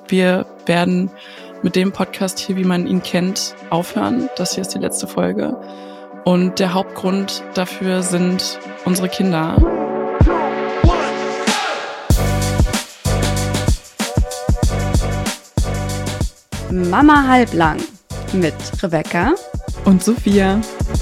Wir werden mit dem Podcast hier, wie man ihn kennt, aufhören. Das hier ist die letzte Folge. Und der Hauptgrund dafür sind unsere Kinder. Mama halblang mit Rebecca und Sophia.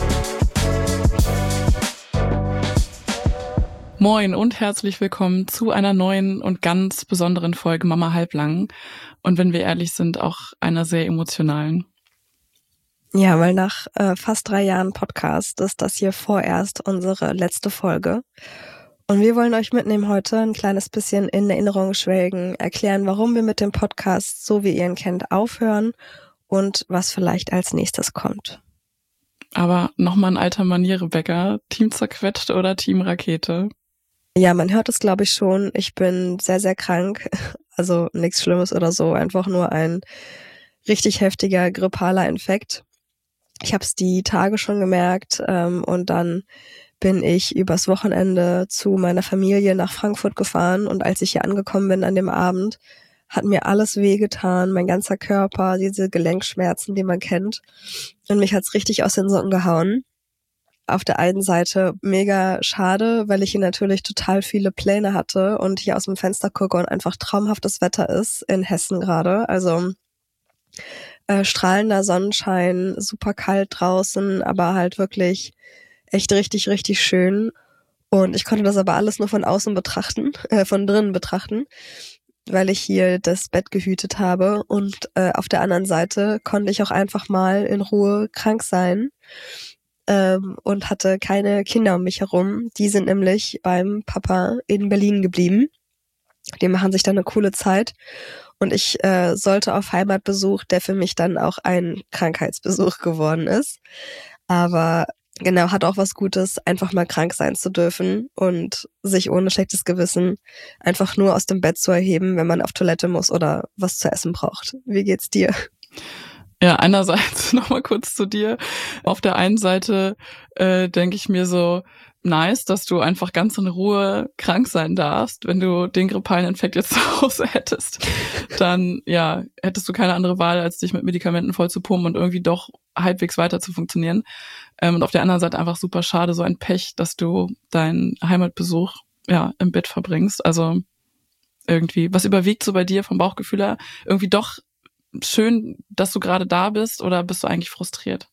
Moin und herzlich willkommen zu einer neuen und ganz besonderen Folge Mama halblang. Und wenn wir ehrlich sind, auch einer sehr emotionalen. Ja, weil nach fast 3 Jahren Podcast ist das hier vorerst unsere letzte Folge. Und wir wollen euch mitnehmen heute, ein kleines bisschen in Erinnerung schwelgen, erklären, warum wir mit dem Podcast, so wie ihr ihn kennt, aufhören und was vielleicht als nächstes kommt. Aber nochmal in alter Manier, Rebecca, Team zerquetscht oder Team Rakete? Ja, man hört es, glaube ich, schon. Ich bin sehr, sehr krank. Also nichts Schlimmes oder so, einfach nur ein richtig heftiger grippaler Infekt. Ich habe es die Tage schon gemerkt und dann bin ich übers Wochenende zu meiner Familie nach Frankfurt gefahren und als ich hier angekommen bin an dem Abend, hat mir alles wehgetan, mein ganzer Körper, diese Gelenkschmerzen, die man kennt, und mich hat's richtig aus den Socken gehauen. Auf der einen Seite mega schade, weil ich hier natürlich total viele Pläne hatte und hier aus dem Fenster gucke und einfach traumhaftes Wetter ist in Hessen gerade, also strahlender Sonnenschein, super kalt draußen, aber halt wirklich echt richtig, richtig schön. Und ich konnte das aber alles nur von außen betrachten, von drinnen betrachten, weil ich hier das Bett gehütet habe. Und auf der anderen Seite konnte ich auch einfach mal in Ruhe krank sein und hatte keine Kinder um mich herum. Die sind nämlich beim Papa in Berlin geblieben. Die machen sich dann eine coole Zeit. Und ich sollte auf Heimatbesuch, der für mich dann auch ein Krankheitsbesuch geworden ist. Aber genau, hat auch was Gutes, einfach mal krank sein zu dürfen und sich ohne schlechtes Gewissen einfach nur aus dem Bett zu erheben, wenn man auf Toilette muss oder was zu essen braucht. Wie geht's dir? Ja, einerseits nochmal kurz zu dir. Auf der einen Seite denke ich mir so, nice, dass du einfach ganz in Ruhe krank sein darfst. Wenn du den grippalen Infekt jetzt zu Hause hättest, dann ja, hättest du keine andere Wahl, als dich mit Medikamenten voll zu pumpen und irgendwie doch halbwegs weiter zu funktionieren. Und auf der anderen Seite einfach super schade, so ein Pech, dass du deinen Heimatbesuch ja im Bett verbringst. Also irgendwie, was überwiegt so bei dir vom Bauchgefühl her? Irgendwie doch schön, dass du gerade da bist, oder bist du eigentlich frustriert?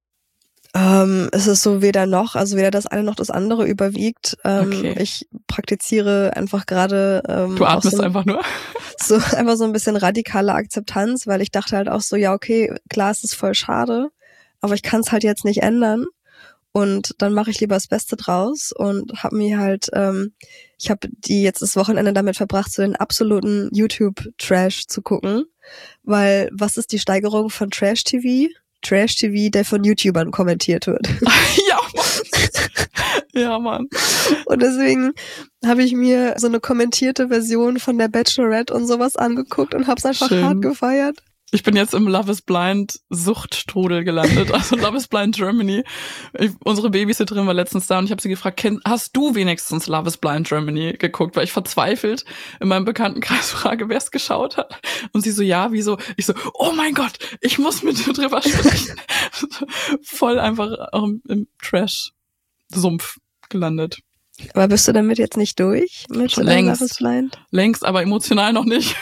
Es ist so weder noch, also weder das eine noch das andere überwiegt. Okay. Ich praktiziere einfach gerade du atmest einfach nur? So einfach so ein bisschen radikale Akzeptanz, weil ich dachte halt auch so, ja okay, klar, es ist voll schade, aber ich kann es halt jetzt nicht ändern. Und dann mache ich lieber das Beste draus und habe mir halt, ich habe jetzt das Wochenende damit verbracht, so den absoluten YouTube-Trash zu gucken, weil was ist die Steigerung von Trash-TV? Trash-TV, der von YouTubern kommentiert wird. Ja, Mann. Ja, Mann. Und deswegen habe ich mir so eine kommentierte Version von der Bachelorette und sowas angeguckt und habe es einfach hart gefeiert. Ich bin jetzt im Love is Blind Suchtstrudel gelandet, also Love is Blind Germany. Unsere Babysitterin war letztens da und ich habe sie gefragt, hast du wenigstens Love is Blind Germany geguckt? Weil ich verzweifelt in meinem Bekanntenkreis frage, wer es geschaut hat. Und sie so, ja, wieso? Ich so, oh mein Gott, ich muss mit dir drüber sprechen. Voll einfach im Trash-Sumpf gelandet. Aber bist du damit jetzt nicht durch mit Love is Blind? Längst, aber emotional noch nicht.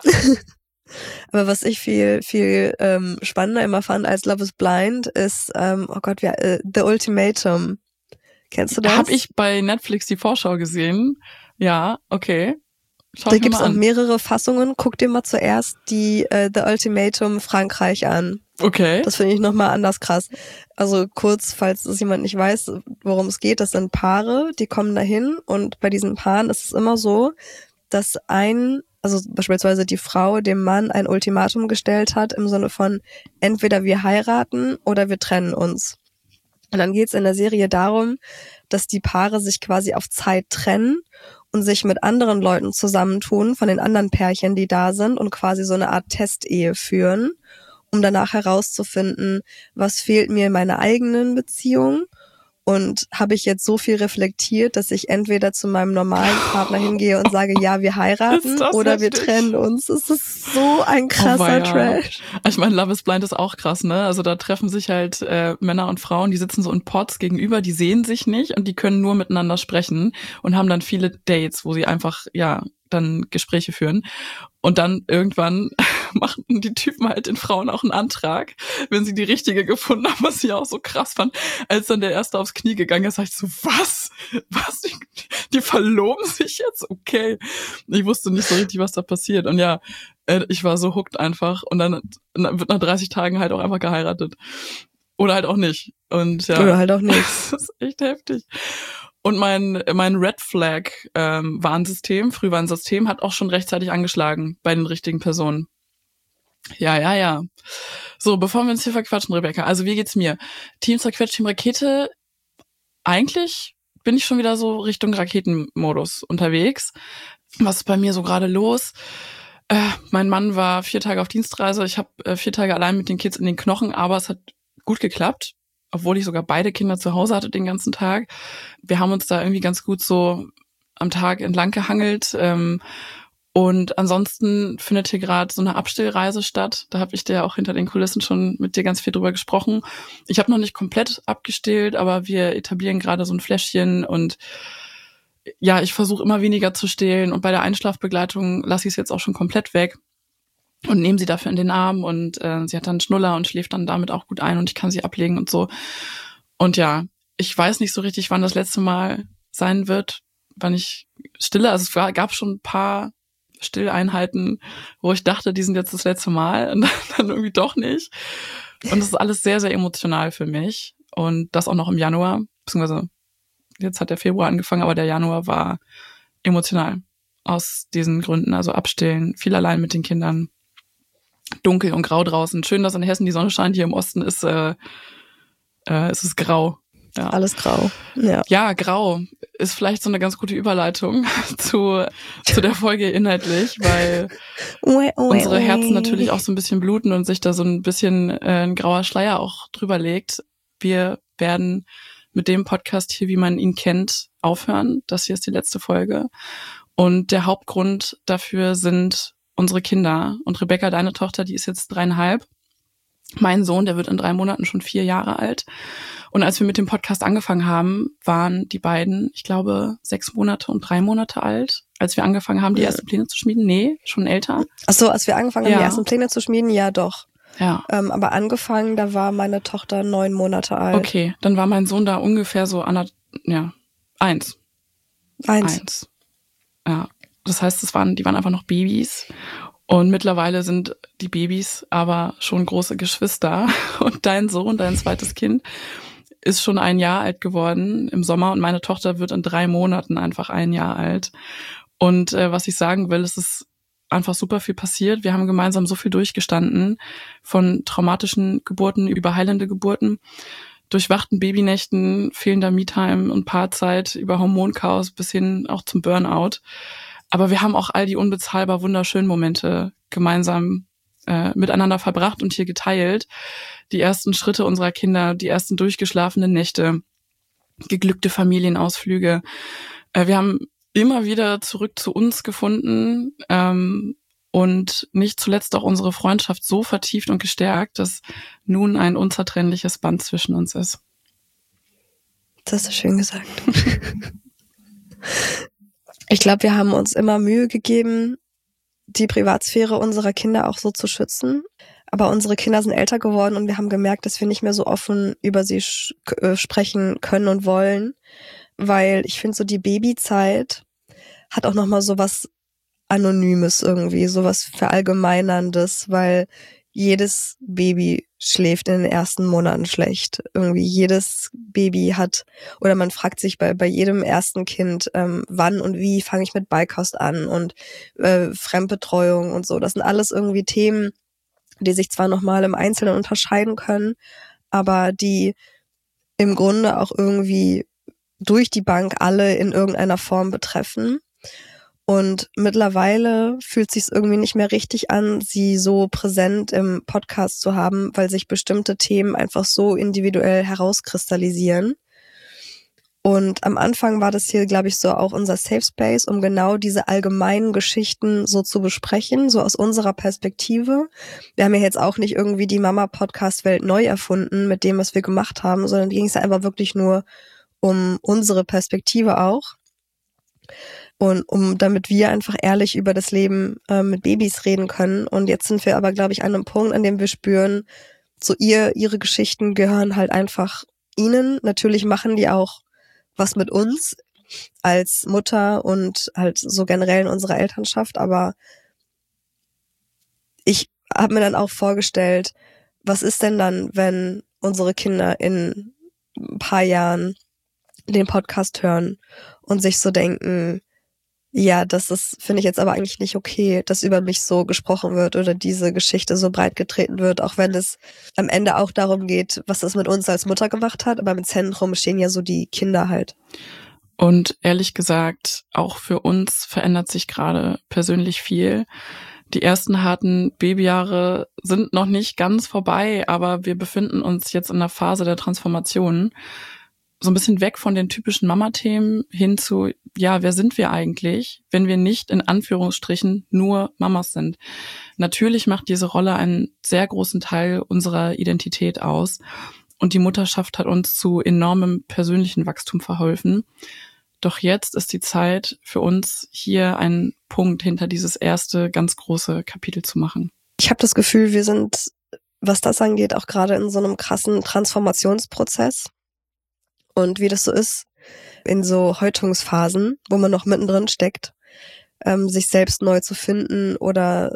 Aber was ich viel spannender immer fand als Love is Blind ist, The Ultimatum. Kennst du das? Habe ich bei Netflix die Vorschau gesehen. Ja, okay. Da gibt's auch mehrere Fassungen. Guck dir mal zuerst die The Ultimatum Frankreich an. Okay. Das finde ich nochmal anders krass. Also kurz, falls es jemand nicht weiß, worum es geht, das sind Paare, die kommen dahin und bei diesen Paaren ist es immer so, dass also beispielsweise die Frau dem Mann ein Ultimatum gestellt hat im Sinne von entweder wir heiraten oder wir trennen uns. Und dann geht's in der Serie darum, dass die Paare sich quasi auf Zeit trennen und sich mit anderen Leuten zusammentun, von den anderen Pärchen, die da sind, und quasi so eine Art Testehe führen, um danach herauszufinden, was fehlt mir in meiner eigenen Beziehung Und habe ich jetzt so viel reflektiert, dass ich entweder zu meinem normalen Partner hingehe und sage, ja, wir heiraten oder wir trennen uns. Es ist so ein krasser Trash. Ich meine, Love is Blind ist auch krass, ne? Also da treffen sich halt Männer und Frauen, die sitzen so in Pods gegenüber, die sehen sich nicht und die können nur miteinander sprechen und haben dann viele Dates, wo sie einfach, dann Gespräche führen. Und dann irgendwann machten die Typen halt den Frauen auch einen Antrag, wenn sie die richtige gefunden haben, was ich auch so krass fand. Als dann der Erste aufs Knie gegangen ist, sag ich so, was? Die verloben sich jetzt? Okay. Ich wusste nicht so richtig, was da passiert. Und ich war so hooked einfach. Und dann wird nach 30 Tagen halt auch einfach geheiratet. Oder halt auch nicht. Und Oder halt auch nicht. Das ist echt heftig. Und mein Red Flag Warnsystem, Frühwarnsystem, hat auch schon rechtzeitig angeschlagen bei den richtigen Personen. Ja. So, bevor wir uns hier verquatschen, Rebecca, also wie geht's mir? Team Zerquetscht, Team Rakete, eigentlich bin ich schon wieder so Richtung Raketenmodus unterwegs. Was ist bei mir so gerade los? Mein Mann war 4 Tage auf Dienstreise, ich habe 4 Tage allein mit den Kids in den Knochen, aber es hat gut geklappt. Obwohl ich sogar beide Kinder zu Hause hatte den ganzen Tag. Wir haben uns da irgendwie ganz gut so am Tag entlang gehangelt. Und ansonsten findet hier gerade so eine Abstillreise statt. Da habe ich dir auch hinter den Kulissen schon mit dir ganz viel drüber gesprochen. Ich habe noch nicht komplett abgestillt, aber wir etablieren gerade so ein Fläschchen und ich versuche immer weniger zu stillen. Und bei der Einschlafbegleitung lasse ich es jetzt auch schon komplett weg. Und nehme sie dafür in den Arm und sie hat dann einen Schnuller und schläft dann damit auch gut ein und ich kann sie ablegen und so. Und ich weiß nicht so richtig, wann das letzte Mal sein wird, wann ich stille. Also es gab schon ein paar Stilleinheiten, wo ich dachte, die sind jetzt das letzte Mal und dann irgendwie doch nicht. Und das ist alles sehr, sehr emotional für mich. Und das auch noch im Januar, beziehungsweise jetzt hat der Februar angefangen, aber der Januar war emotional aus diesen Gründen. Also abstillen, viel allein mit den Kindern. Dunkel und grau draußen. Schön, dass in Hessen die Sonne scheint. Hier im Osten ist es grau. Ja. Alles grau. Ja. Ja, grau ist vielleicht so eine ganz gute Überleitung zu der Folge inhaltlich, weil unsere Herzen natürlich auch so ein bisschen bluten und sich da so ein bisschen ein grauer Schleier auch drüber legt. Wir werden mit dem Podcast hier, wie man ihn kennt, aufhören. Das hier ist die letzte Folge. Und der Hauptgrund dafür sind unsere Kinder. Und Rebecca, deine Tochter, die ist jetzt 3,5. Mein Sohn, der wird in 3 Monaten schon 4 Jahre alt. Und als wir mit dem Podcast angefangen haben, waren die beiden, ich glaube, 6 Monate und 3 Monate alt. Als wir angefangen haben, die ersten Pläne zu schmieden. Nee, schon älter. Ach so, als wir angefangen haben, die ersten Pläne zu schmieden, ja doch. Ja. Aber angefangen, da war meine Tochter 9 Monate alt. Okay, dann war mein Sohn da ungefähr so 1. Ja. Das heißt, die waren einfach noch Babys. Und mittlerweile sind die Babys aber schon große Geschwister. Und dein Sohn, dein zweites Kind, ist schon 1 Jahr alt geworden im Sommer. Und meine Tochter wird in 3 Monaten einfach 1 Jahr alt. Und was ich sagen will, es ist einfach super viel passiert. Wir haben gemeinsam so viel durchgestanden. Von traumatischen Geburten über heilende Geburten, durchwachten Babynächten, fehlender Me-Time und Paarzeit, über Hormonchaos bis hin auch zum Burnout. Aber wir haben auch all die unbezahlbar wunderschönen Momente gemeinsam miteinander verbracht und hier geteilt. Die ersten Schritte unserer Kinder, die ersten durchgeschlafenen Nächte, geglückte Familienausflüge. Wir haben immer wieder zurück zu uns gefunden und nicht zuletzt auch unsere Freundschaft so vertieft und gestärkt, dass nun ein unzertrennliches Band zwischen uns ist. Das hast du schön gesagt. Ich glaube, wir haben uns immer Mühe gegeben, die Privatsphäre unserer Kinder auch so zu schützen. Aber unsere Kinder sind älter geworden und wir haben gemerkt, dass wir nicht mehr so offen über sie sprechen können und wollen. Weil ich finde, so die Babyzeit hat auch nochmal so was Anonymes irgendwie, so was Verallgemeinerndes, weil jedes Baby schläft in den ersten Monaten schlecht. Irgendwie jedes Baby hat, oder man fragt sich bei jedem ersten Kind, wann und wie fange ich mit Beikost an und Fremdbetreuung und so. Das sind alles irgendwie Themen, die sich zwar nochmal im Einzelnen unterscheiden können, aber die im Grunde auch irgendwie durch die Bank alle in irgendeiner Form betreffen. Und mittlerweile fühlt sich's irgendwie nicht mehr richtig an, sie so präsent im Podcast zu haben, weil sich bestimmte Themen einfach so individuell herauskristallisieren. Und am Anfang war das hier, glaube ich, so auch unser Safe Space, um genau diese allgemeinen Geschichten so zu besprechen, so aus unserer Perspektive. Wir haben ja jetzt auch nicht irgendwie die Mama-Podcast-Welt neu erfunden mit dem, was wir gemacht haben, sondern ging es ja einfach wirklich nur um unsere Perspektive auch. Und damit wir einfach ehrlich über das Leben mit Babys reden können. Und jetzt sind wir aber, glaube ich, an einem Punkt, an dem wir spüren, so ihre Geschichten gehören halt einfach ihnen. Natürlich machen die auch was mit uns als Mutter und halt so generell in unserer Elternschaft. Aber ich habe mir dann auch vorgestellt, was ist denn dann, wenn unsere Kinder in ein paar Jahren den Podcast hören und sich so denken, ja, das ist, finde ich jetzt aber eigentlich nicht okay, dass über mich so gesprochen wird oder diese Geschichte so breit getreten wird, auch wenn es am Ende auch darum geht, was das mit uns als Mutter gemacht hat, aber im Zentrum stehen ja so die Kinder halt. Und ehrlich gesagt, auch für uns verändert sich gerade persönlich viel. Die ersten harten Babyjahre sind noch nicht ganz vorbei, aber wir befinden uns jetzt in der Phase der Transformation. So ein bisschen weg von den typischen Mama-Themen hin zu, ja, wer sind wir eigentlich, wenn wir nicht in Anführungsstrichen nur Mamas sind? Natürlich macht diese Rolle einen sehr großen Teil unserer Identität aus und die Mutterschaft hat uns zu enormem persönlichen Wachstum verholfen. Doch jetzt ist die Zeit für uns, hier einen Punkt hinter dieses erste ganz große Kapitel zu machen. Ich habe das Gefühl, wir sind, was das angeht, auch gerade in so einem krassen Transformationsprozess. Und wie das so ist, in so Häutungsphasen, wo man noch mittendrin steckt, sich selbst neu zu finden oder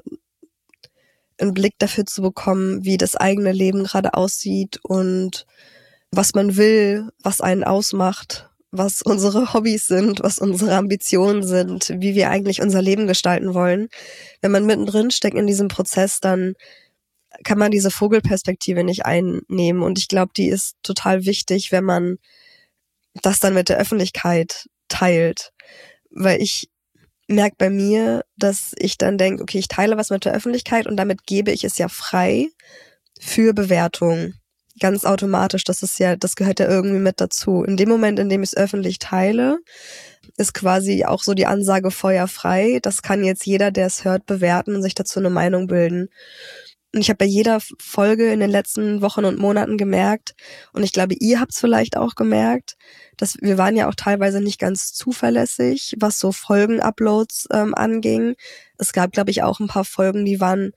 einen Blick dafür zu bekommen, wie das eigene Leben gerade aussieht und was man will, was einen ausmacht, was unsere Hobbys sind, was unsere Ambitionen sind, wie wir eigentlich unser Leben gestalten wollen. Wenn man mittendrin steckt in diesem Prozess, dann kann man diese Vogelperspektive nicht einnehmen. Und ich glaube, die ist total wichtig, wenn man das dann mit der Öffentlichkeit teilt. Weil ich merke bei mir, dass ich dann denke, okay, ich teile was mit der Öffentlichkeit und damit gebe ich es ja frei für Bewertung. Ganz automatisch, das gehört ja irgendwie mit dazu. In dem Moment, in dem ich es öffentlich teile, ist quasi auch so die Ansage feuerfrei. Das kann jetzt jeder, der es hört, bewerten und sich dazu eine Meinung bilden. Und ich habe bei jeder Folge in den letzten Wochen und Monaten gemerkt, und ich glaube, ihr habt es vielleicht auch gemerkt, dass wir waren ja auch teilweise nicht ganz zuverlässig, was so Folgen-Uploads anging. Es gab, glaube ich, auch ein paar Folgen, die waren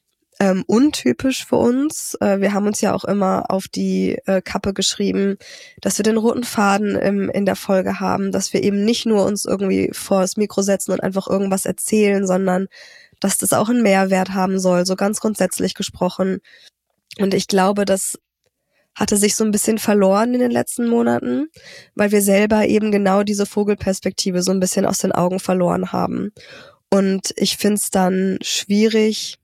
untypisch für uns. Wir haben uns ja auch immer auf die Kappe geschrieben, dass wir den roten Faden in der Folge haben, dass wir eben nicht nur uns irgendwie vor das Mikro setzen und einfach irgendwas erzählen, sondern dass das auch einen Mehrwert haben soll, so ganz grundsätzlich gesprochen. Und ich glaube, das hatte sich so ein bisschen verloren in den letzten Monaten, weil wir selber eben genau diese Vogelperspektive so ein bisschen aus den Augen verloren haben. Und ich finde es dann schwierig,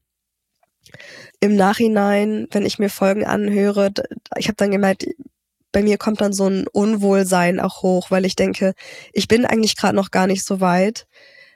im Nachhinein, wenn ich mir Folgen anhöre, ich habe dann gemerkt, bei mir kommt dann so ein Unwohlsein auch hoch, weil ich denke, ich bin eigentlich gerade noch gar nicht so weit,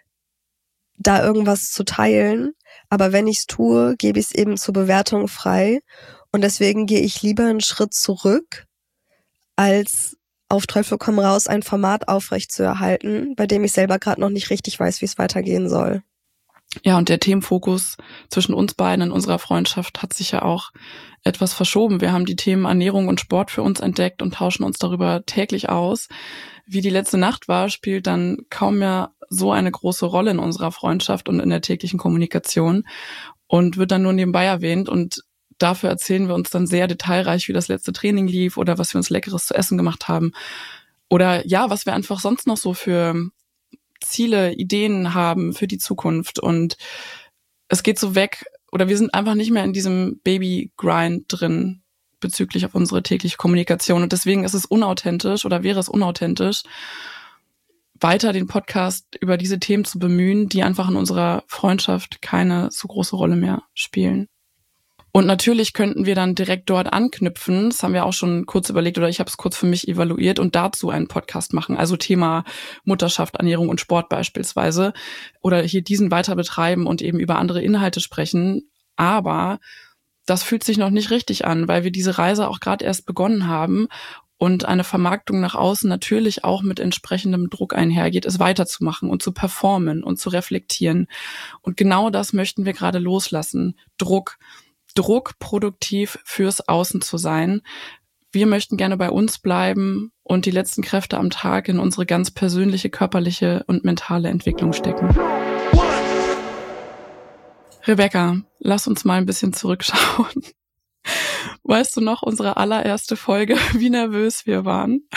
da irgendwas zu teilen, aber wenn ich es tue, gebe ich es eben zur Bewertung frei und deswegen gehe ich lieber einen Schritt zurück, als auf Teufel komm raus ein Format aufrecht zu erhalten, bei dem ich selber gerade noch nicht richtig weiß, wie es weitergehen soll. Ja, und der Themenfokus zwischen uns beiden in unserer Freundschaft hat sich ja auch etwas verschoben. Wir haben die Themen Ernährung und Sport für uns entdeckt und tauschen uns darüber täglich aus. Wie die letzte Nacht war, spielt dann kaum mehr so eine große Rolle in unserer Freundschaft und in der täglichen Kommunikation und wird dann nur nebenbei erwähnt. Und dafür erzählen wir uns dann sehr detailreich, wie das letzte Training lief oder was wir uns Leckeres zu essen gemacht haben. Oder ja, was wir einfach sonst noch so für Ziele, Ideen haben für die Zukunft. Und es geht so weg, oder wir sind einfach nicht mehr in diesem Baby-Grind drin bezüglich auf unsere tägliche Kommunikation. Und deswegen ist es unauthentisch oder wäre es unauthentisch, weiter den Podcast über diese Themen zu bemühen, die einfach in unserer Freundschaft keine so große Rolle mehr spielen. Und natürlich könnten wir dann direkt dort anknüpfen, das haben wir auch schon kurz überlegt oder ich habe es kurz für mich evaluiert und dazu einen Podcast machen, also Thema Mutterschaft, Ernährung und Sport beispielsweise oder hier diesen weiter betreiben und eben über andere Inhalte sprechen, aber das fühlt sich noch nicht richtig an, weil wir diese Reise auch gerade erst begonnen haben und eine Vermarktung nach außen natürlich auch mit entsprechendem Druck einhergeht, es weiterzumachen und zu performen und zu reflektieren. Und genau das möchten wir gerade loslassen. Druck, produktiv fürs Außen zu sein. Wir möchten gerne bei uns bleiben und die letzten Kräfte am Tag in unsere ganz persönliche, körperliche und mentale Entwicklung stecken. Rebecca, lass uns mal ein bisschen zurückschauen. Weißt du noch, unsere allererste Folge, wie nervös wir waren?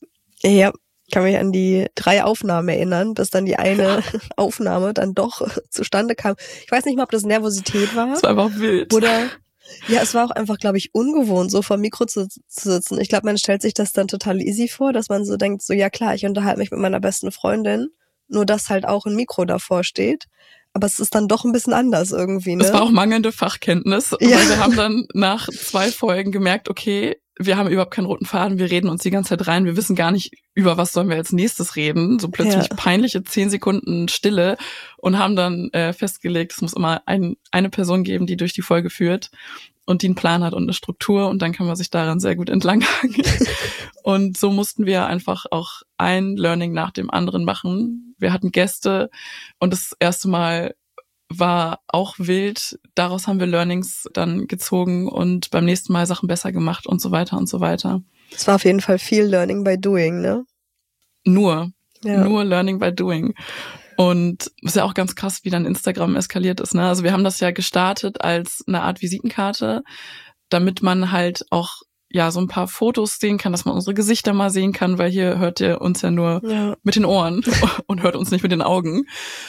Ja, ich kann mich an die 3 Aufnahmen erinnern, bis dann die eine Aufnahme dann doch zustande kam. Ich weiß nicht mal, ob das Nervosität war. Es war einfach wild. Oder, ja, es war auch einfach, glaube ich, ungewohnt, so vor dem Mikro zu sitzen. Ich glaube, man stellt sich das dann total easy vor, dass man so denkt, so, ja klar, ich unterhalte mich mit meiner besten Freundin, nur dass halt auch ein Mikro davor steht. Aber es ist dann doch ein bisschen anders irgendwie, ne? Es war auch mangelnde Fachkenntnis, weil wir haben dann nach 2 Folgen gemerkt, okay, wir haben überhaupt keinen roten Faden, wir reden uns die ganze Zeit rein, wir wissen gar nicht, über was sollen wir als nächstes reden. So plötzlich peinliche 10 Sekunden Stille und haben dann festgelegt, es muss immer eine Person geben, die durch die Folge führt und die einen Plan hat und eine Struktur und dann kann man sich daran sehr gut entlanghangeln. Und so mussten wir einfach auch ein Learning nach dem anderen machen. Wir hatten Gäste und das erste Mal war auch wild. Daraus haben wir Learnings dann gezogen und beim nächsten Mal Sachen besser gemacht und so weiter und so weiter. Es war auf jeden Fall viel Learning by Doing, ne? Nur Learning by Doing. Und ist ja auch ganz krass, wie dann Instagram eskaliert ist, ne? Also wir haben das ja gestartet als eine Art Visitenkarte, damit man halt auch ja so ein paar Fotos sehen kann, dass man unsere Gesichter mal sehen kann, weil hier hört ihr uns ja nur mit den Ohren und hört uns nicht mit den Augen.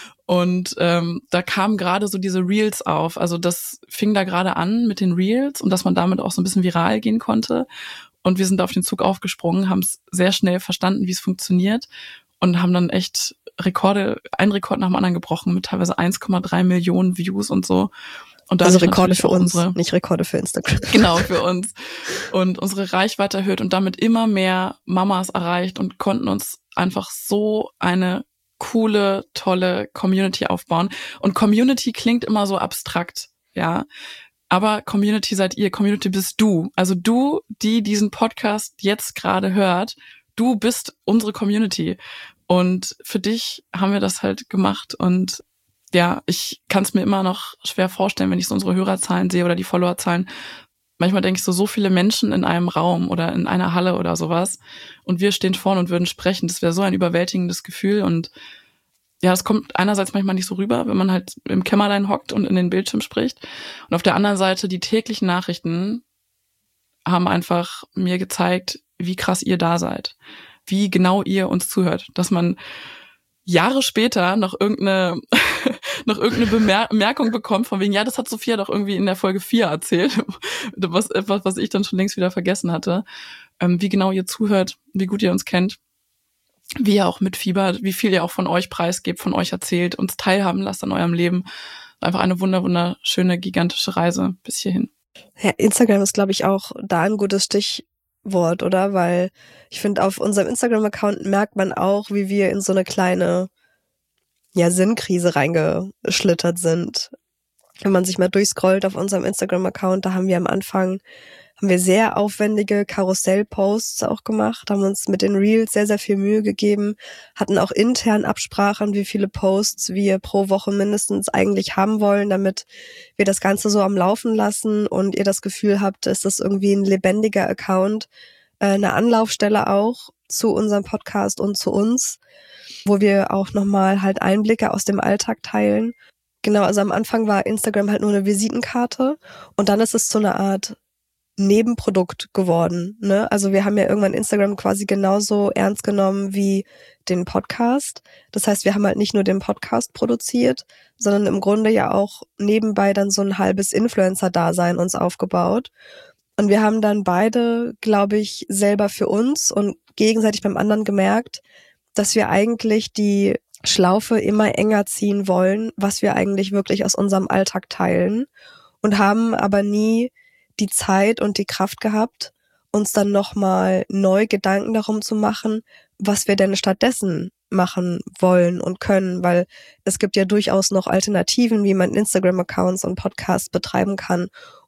Und da kamen gerade so diese Reels auf. Also das fing da gerade an mit den Reels und dass man damit auch so ein bisschen viral gehen konnte. Und wir sind auf den Zug aufgesprungen, haben es sehr schnell verstanden, wie es funktioniert und haben dann echt einen Rekord nach dem anderen gebrochen mit teilweise 1,3 Millionen Views und so. Und also Rekorde für uns, nicht Rekorde für Instagram. Genau, für uns. Und unsere Reichweite erhöht und damit immer mehr Mamas erreicht und konnten uns einfach so eine coole, tolle Community aufbauen. Und Community klingt immer so abstrakt, ja. Aber Community seid ihr, Community bist du. Also du, die diesen Podcast jetzt gerade hört, du bist unsere Community. Und für dich haben wir das halt gemacht und ja, ich kann es mir immer noch schwer vorstellen, wenn ich so unsere Hörerzahlen sehe oder die Followerzahlen. Manchmal denke ich so viele Menschen in einem Raum oder in einer Halle oder sowas und wir stehen vorne und würden sprechen. Das wäre so ein überwältigendes Gefühl und ja, es kommt einerseits manchmal nicht so rüber, wenn man halt im Kämmerlein hockt und in den Bildschirm spricht. Und auf der anderen Seite, die täglichen Nachrichten haben einfach mir gezeigt, wie krass ihr da seid, wie genau ihr uns zuhört, dass man Jahre später noch irgendeine Bemerkung bekommt von wegen, ja, das hat Sophia doch irgendwie in der Folge 4 erzählt, was ich dann schon längst wieder vergessen hatte, wie genau ihr zuhört, wie gut ihr uns kennt, wie ihr auch mitfiebert, wie viel ihr auch von euch preisgebt, von euch erzählt, uns teilhaben lasst an eurem Leben. Einfach eine wunderschöne, gigantische Reise bis hierhin. Ja, Instagram ist, glaube ich, auch da ein gutes Stichwort, oder? Weil ich finde, auf unserem Instagram-Account merkt man auch, wie wir in so eine kleine Sinnkrise reingeschlittert sind. Wenn man sich mal durchscrollt auf unserem Instagram-Account, da haben wir sehr aufwendige Karussell-Posts auch gemacht, haben uns mit den Reels sehr, sehr viel Mühe gegeben, hatten auch intern Absprachen, wie viele Posts wir pro Woche mindestens eigentlich haben wollen, damit wir das Ganze so am Laufen lassen und ihr das Gefühl habt, ist das irgendwie ein lebendiger Account, eine Anlaufstelle auch zu unserem Podcast und zu uns, wo wir auch nochmal halt Einblicke aus dem Alltag teilen. Genau, also am Anfang war Instagram halt nur eine Visitenkarte und dann ist es so eine Art Nebenprodukt geworden, ne? Also wir haben ja irgendwann Instagram quasi genauso ernst genommen wie den Podcast. Das heißt, wir haben halt nicht nur den Podcast produziert, sondern im Grunde ja auch nebenbei dann so ein halbes Influencer-Dasein uns aufgebaut. Und wir haben dann beide, glaube ich, selber für uns und gegenseitig beim anderen gemerkt, dass wir eigentlich die Schlaufe immer enger ziehen wollen, was wir eigentlich wirklich aus unserem Alltag teilen und haben aber nie die Zeit und die Kraft gehabt, uns dann nochmal neu Gedanken darum zu machen, was wir denn stattdessen machen wollen und können, weil es gibt ja durchaus noch Alternativen, wie man Instagram-Accounts und Podcasts betreiben kann,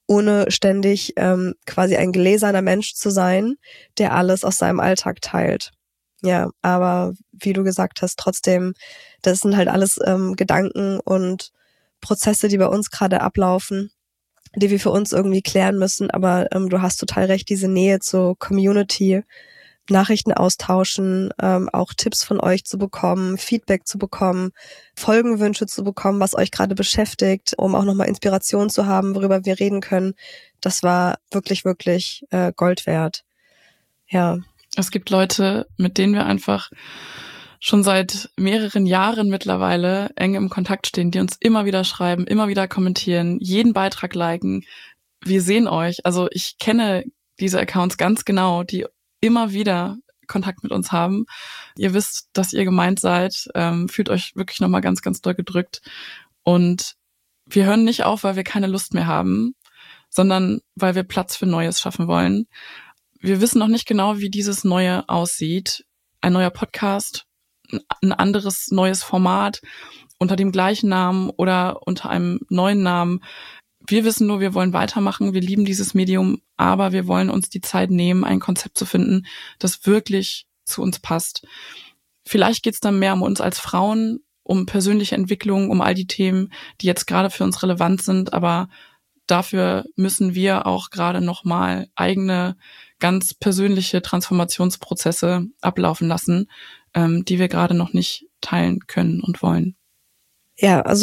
ohne ständig quasi ein gläserner Mensch zu sein, der alles aus seinem Alltag teilt. Ja, aber wie du gesagt hast, trotzdem, das sind halt alles Gedanken und Prozesse, die bei uns gerade ablaufen, die wir für uns irgendwie klären müssen. Aber du hast total recht, diese Nähe zur Community, Nachrichten austauschen, auch Tipps von euch zu bekommen, Feedback zu bekommen, Folgenwünsche zu bekommen, was euch gerade beschäftigt, um auch nochmal Inspiration zu haben, worüber wir reden können. Das war wirklich, wirklich Gold wert. Ja. Es gibt Leute, mit denen wir einfach schon seit mehreren Jahren mittlerweile eng im Kontakt stehen, die uns immer wieder schreiben, immer wieder kommentieren, jeden Beitrag liken. Wir sehen euch. Also ich kenne diese Accounts ganz genau, die immer wieder Kontakt mit uns haben. Ihr wisst, dass ihr gemeint seid, fühlt euch wirklich nochmal ganz, ganz doll gedrückt. Und wir hören nicht auf, weil wir keine Lust mehr haben, sondern weil wir Platz für Neues schaffen wollen. Wir wissen noch nicht genau, wie dieses Neue aussieht. Ein neuer Podcast, ein anderes neues Format unter dem gleichen Namen oder unter einem neuen Namen. Wir wissen nur, wir wollen weitermachen, wir lieben dieses Medium, aber wir wollen uns die Zeit nehmen, ein Konzept zu finden, das wirklich zu uns passt. Vielleicht geht es dann mehr um uns als Frauen, um persönliche Entwicklung, um all die Themen, die jetzt gerade für uns relevant sind, aber dafür müssen wir auch gerade nochmal eigene, ganz persönliche Transformationsprozesse ablaufen lassen, die wir gerade noch nicht teilen können und wollen. Ja, also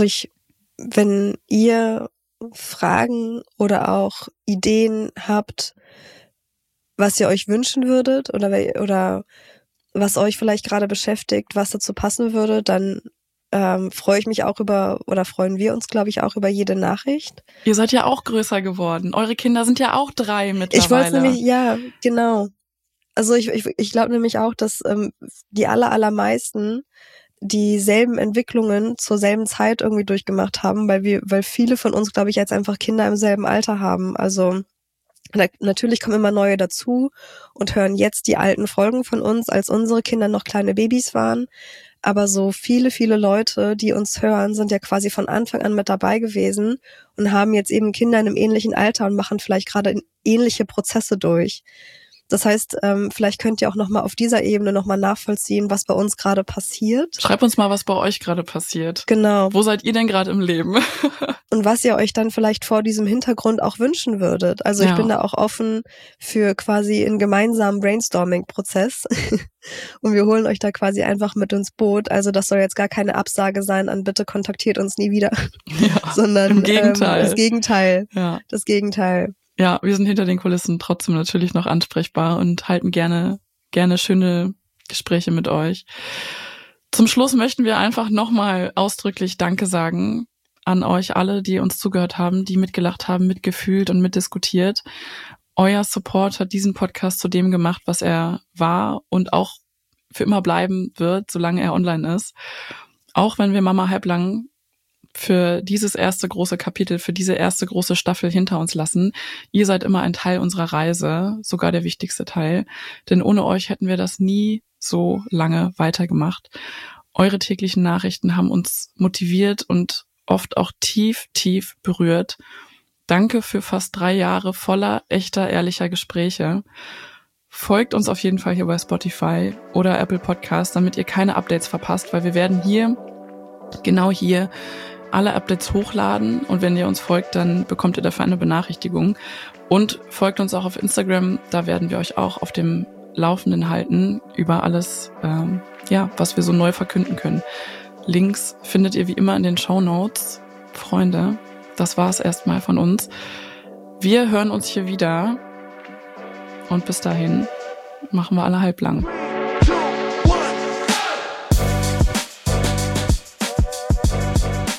wenn ihr Fragen oder auch Ideen habt, was ihr euch wünschen würdet oder was euch vielleicht gerade beschäftigt, was dazu passen würde, dann freuen wir uns, glaube ich, auch über jede Nachricht. Ihr seid ja auch größer geworden. Eure Kinder sind ja auch 3 mittlerweile. Ich wollte nämlich, ja, genau. Also ich glaube nämlich auch, dass die allermeisten dieselben Entwicklungen zur selben Zeit irgendwie durchgemacht haben, weil viele von uns, glaube ich, jetzt einfach Kinder im selben Alter haben. Also natürlich kommen immer neue dazu und hören jetzt die alten Folgen von uns, als unsere Kinder noch kleine Babys waren. Aber so viele, viele Leute, die uns hören, sind ja quasi von Anfang an mit dabei gewesen und haben jetzt eben Kinder in einem ähnlichen Alter und machen vielleicht gerade ähnliche Prozesse durch. Das heißt, vielleicht könnt ihr auch nochmal auf dieser Ebene nochmal nachvollziehen, was bei uns gerade passiert. Schreibt uns mal, was bei euch gerade passiert. Genau. Wo seid ihr denn gerade im Leben? Und was ihr euch dann vielleicht vor diesem Hintergrund auch wünschen würdet. Also ich bin da auch offen für quasi einen gemeinsamen Brainstorming-Prozess. Und wir holen euch da quasi einfach mit ins Boot. Also das soll jetzt gar keine Absage sein an bitte kontaktiert uns nie wieder. Ja, sondern im Gegenteil. Das Gegenteil. Ja. Das Gegenteil. Ja, wir sind hinter den Kulissen trotzdem natürlich noch ansprechbar und halten gerne schöne Gespräche mit euch. Zum Schluss möchten wir einfach nochmal ausdrücklich Danke sagen an euch alle, die uns zugehört haben, die mitgelacht haben, mitgefühlt und mitdiskutiert. Euer Support hat diesen Podcast zu dem gemacht, was er war und auch für immer bleiben wird, solange er online ist. Auch wenn wir Mama halblang für dieses erste große Kapitel, für diese erste große Staffel hinter uns lassen. Ihr seid immer ein Teil unserer Reise, sogar der wichtigste Teil. Denn ohne euch hätten wir das nie so lange weitergemacht. Eure täglichen Nachrichten haben uns motiviert und oft auch tief, tief berührt. Danke für fast 3 Jahre voller, echter, ehrlicher Gespräche. Folgt uns auf jeden Fall hier bei Spotify oder Apple Podcasts, damit ihr keine Updates verpasst, weil wir werden hier, genau hier, alle Updates hochladen und wenn ihr uns folgt, dann bekommt ihr dafür eine Benachrichtigung. Und folgt uns auch auf Instagram, da werden wir euch auch auf dem Laufenden halten über alles, was wir so neu verkünden können. Links findet ihr wie immer in den Shownotes. Freunde, das war's erstmal von uns. Wir hören uns hier wieder und bis dahin machen wir alle halblang.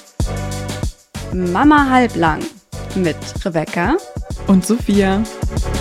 Mama halblang mit Rebecca und Sophia.